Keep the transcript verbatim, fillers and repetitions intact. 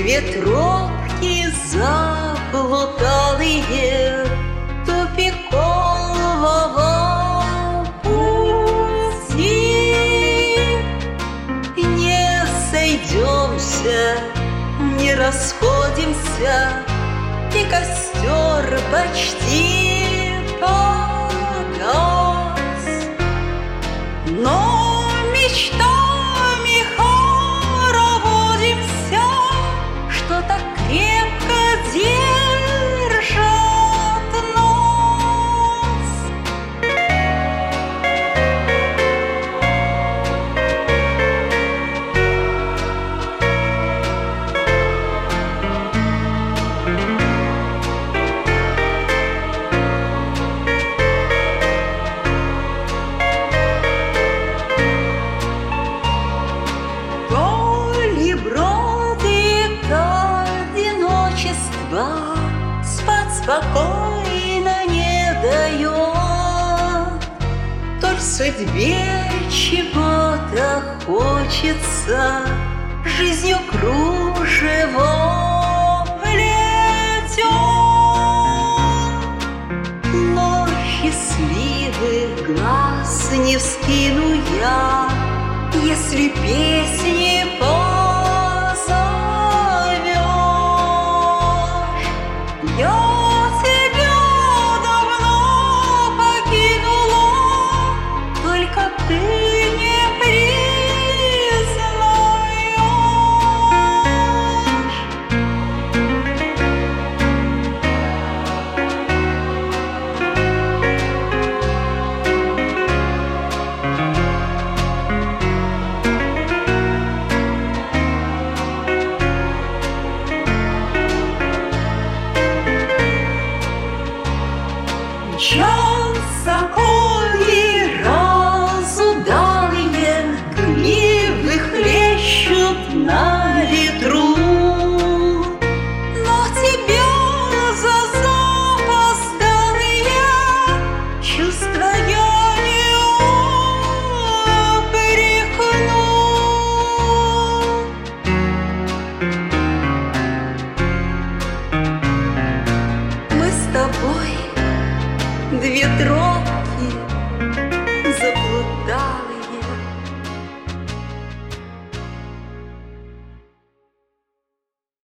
Две тропки заплуталые тупикового пути. Не сойдемся, не расходимся, и костер почти погас. Но мечтами хороводимся, что так крепко держат нас. То ли броды одиночества спать спокойно не дает, то ли судьбе чего-то хочется, жизнью кружево плетет. Но счастливых глаз не вскину я, если песни позовешь. Я тебя давно покинула, только ты не признаешь. Мчатся кони разудалые, гривы хлещут на ветру. Но тебя за запоздалые чувства я не упрекну. Мы с тобой две тропки